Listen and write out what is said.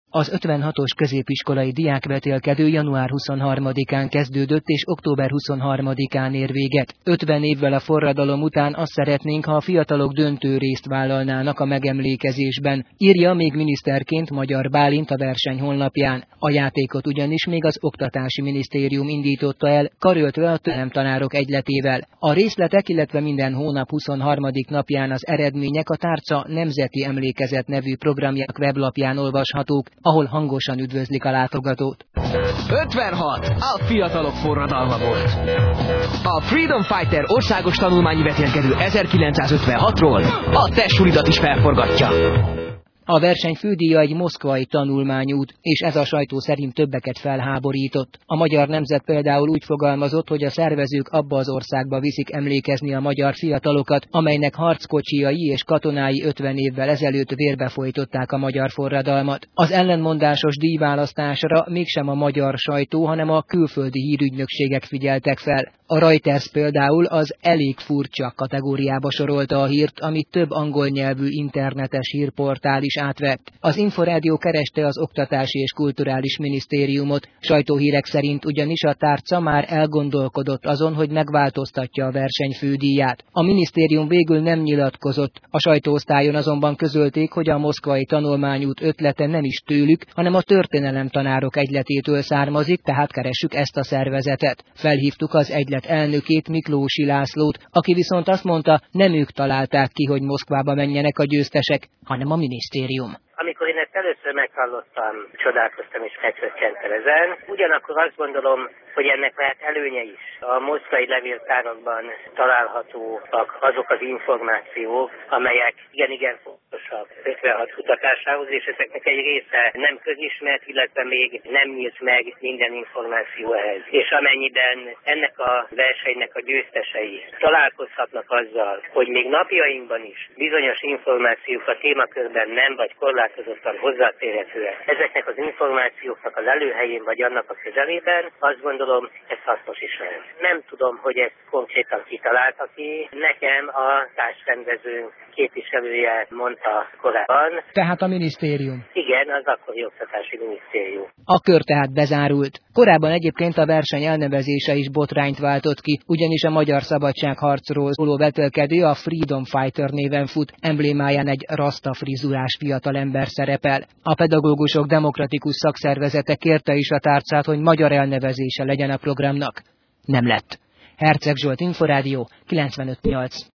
Az 56-os középiskolai diákvetélkedő január 23-án kezdődött és október 23-án ér véget. 50 évvel a forradalom után azt szeretnénk, ha a fiatalok döntő részt vállalnának a megemlékezésben, írja még miniszterként Magyar Bálint a verseny honlapján. A játékot ugyanis még az Oktatási Minisztérium indította el, karöltve a tanárok egyletével. A részletek, illetve minden hónap 23. napján az eredmények a Tárca Nemzeti Emlékezet nevű programjának weblapján olvashatók, ahol hangosan üdvözlik a látogatót. 56. A fiatalok forradalma volt. A Freedom Fighter országos tanulmányi vetélkedő 1956-ról a te sulidat is felforgatja. A verseny fődíja egy moszkvai tanulmányút, és ez a sajtó szerint többeket felháborított. A Magyar Nemzet például úgy fogalmazott, hogy a szervezők abba az országba viszik emlékezni a magyar fiatalokat, amelynek harckocsijai és katonái 50 évvel ezelőtt vérbefolytották a magyar forradalmat. Az ellenmondásos díjválasztásra mégsem a magyar sajtó, hanem a külföldi hírügynökségek figyeltek fel. A Reuters például az elég furcsa kategóriába sorolta a hírt, amit több angol nyelvű internetes hírportál is átvett. Az Inforádió kereste az Oktatási és Kulturális Minisztériumot, sajtóhírek szerint ugyanis a Tárca már elgondolkodott azon, hogy megváltoztatja a verseny fődíját. A minisztérium végül nem nyilatkozott, a sajtóosztályon azonban közölték, hogy a moszkvai tanulmányút ötlete nem is tőlük, hanem a történelemtanárok egyletétől származik, tehát keressük ezt a szervezetet. Felhívtuk az egylet elnökét, Miklósi Lászlót, aki viszont azt mondta, nem ők találták ki, hogy Moszkvába menjenek a győztesek, hanem a minisztérium. Amikor én ezt először meghallottam, csodálkoztam és megszökkentem ezen. Ugyanakkor azt gondolom, hogy ennek lehet előnye is. A moszkvai levéltárakban találhatóak azok az információk, amelyek igen fontosak 56 kutatásához, és ezeknek egy része nem közismert, illetve még nem nyílt meg minden információ ehhez. És amennyiben ennek a versenynek a győztesei találkozhatnak azzal, hogy még napjainkban is bizonyos információk a témakörben nem vagy korlátozottan hozzáférhetőek, ezeknek az információknak az előhelyén vagy annak a közelében, azt gondolom, ez hasznos is lehet. Nem tudom, hogy ezt konkrétan kitalálta ki. Nekem a társrendezőnk képviselője mondta korábban. Tehát a minisztérium. Igen, az akkori Oktatási Minisztérium. A kör tehát bezárult. Korábban egyébként a verseny elnevezése is botrányt váltott ki, ugyanis a magyar szabadságharcról szóló vetélkedő a Freedom Fighter néven fut, emblémáján egy rasta frizurás fiatalember szerepel. A pedagógusok demokratikus szakszervezete kérte is a Tárcát, hogy magyar elnevezése legyen a programnak. Nem lett. Herceg Zsolt, Inforádió, 95.8.